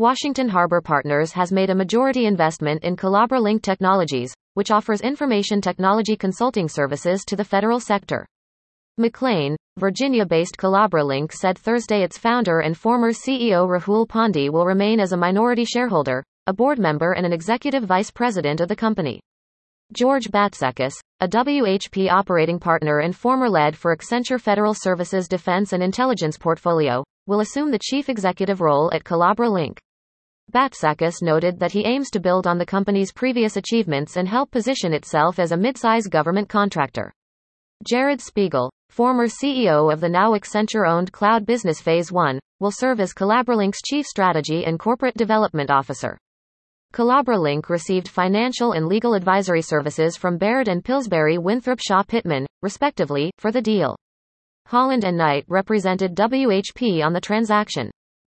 Washington Harbor Partners has made a majority investment in Collabra Link Technologies, which offers information technology consulting services to the federal sector. McLean, Virginia-based Collabra Link said Thursday its founder and former CEO Rahul Pandey will remain as a minority shareholder, a board member and an executive vice president of the company. George Batsakis, a WHP operating partner and former lead for Accenture Federal Services Defense and Intelligence portfolio, will assume the chief executive role at Collabra Link. Batsakis noted that he aims to build on the company's previous achievements and help position itself as a mid-size government contractor. Jared Spiegel, former CEO of the now Accenture-owned Cloud Business Phase 1, will serve as Collabra Link's Chief Strategy and Corporate Development Officer. Collabra Link received financial and legal advisory services from Baird and Pillsbury Winthrop Shaw Pittman, respectively, for the deal. Holland & Knight represented WHP on the transaction.